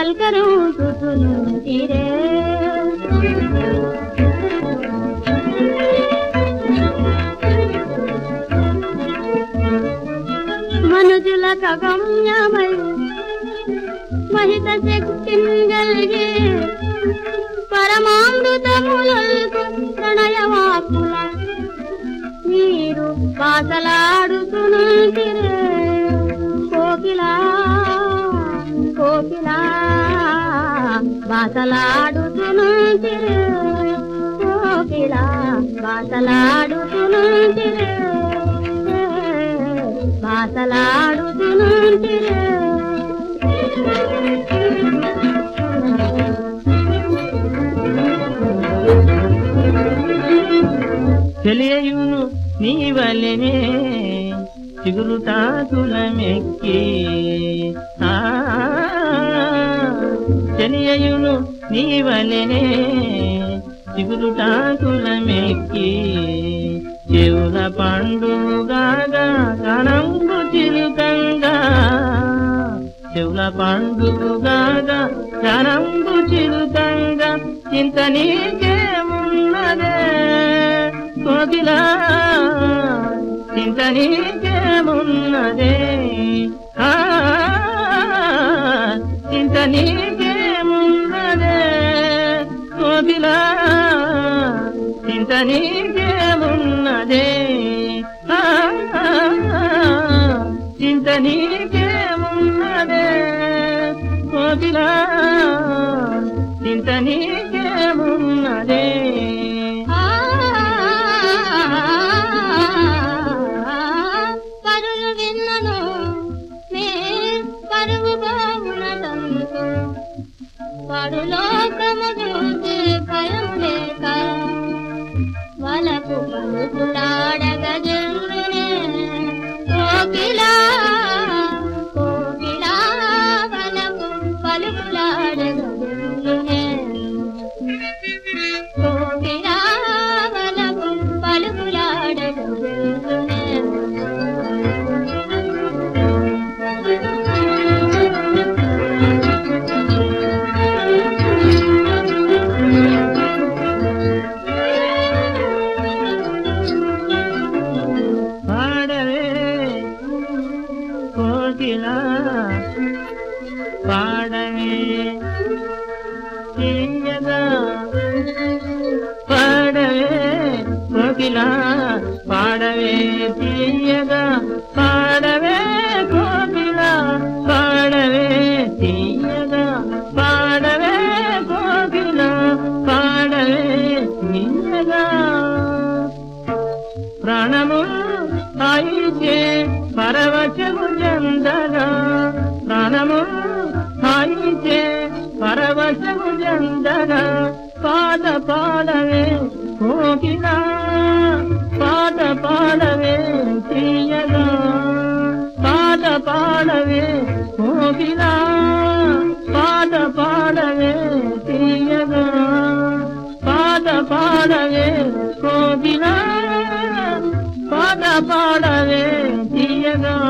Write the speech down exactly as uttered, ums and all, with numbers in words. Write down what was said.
పల్కరుచుచునుంటిరే మనుజుల గమ్యమై మహిత శక్తింగల్గే పరమామృతములకు ప్రణయవాకుల మీరు పాసలాడుతునుంటిరే కోకిలా కోకిలా బాసలాడుతునుంటిరే కోకిలా బాసలాడుతునుంటిరే బాసలాడుతునుంటిరే తెలియయును నీ వల్లనే చిగురుటాకులమెక్కి ఆ తెలియయును నీ వల్లనే చిగురుటాకులమెక్కి చెవుల పండుగా గణంబు చిలుకంగా చెవుల పండుగా గణంబు చిలుకంగా చింత నీకేమున్నదే కోకిలా చింత నీకేమున్నదే ఆ చింత నీకేమున్నదే కోకిలా చింత నీకేమున్నదే ఆ చింత నీకేమున్నదే కోకిలా చింత నీకేమున్నదే పరులోకము చూసి భయం లేక వలకు పలుకులాడగ జల్లునే కోకిలా కోకిలా వలకు పలుకులాడగ జల్లునే కోకిలా వలకు పలుకులాడగ జల్లునే కోకిలా పాడవే తీయగా పాడవే కోకిలా పాడవే తీయగా పాడవే కోకిలా పాడవే తీయగా పాడవే కోకిలా పాడవే తీయగా ప్రాణము హాయిచే పరవశము జందగా ప్రాణము హాయిచే పరవశము జందగా పాట పాడవే కోకిలా పాట పాడవే తీయగా పాట పాడవే కోకిలా పాట పాడవే తీయగా పాట పాడవే కోకిలా పాట పాడవే తీయగా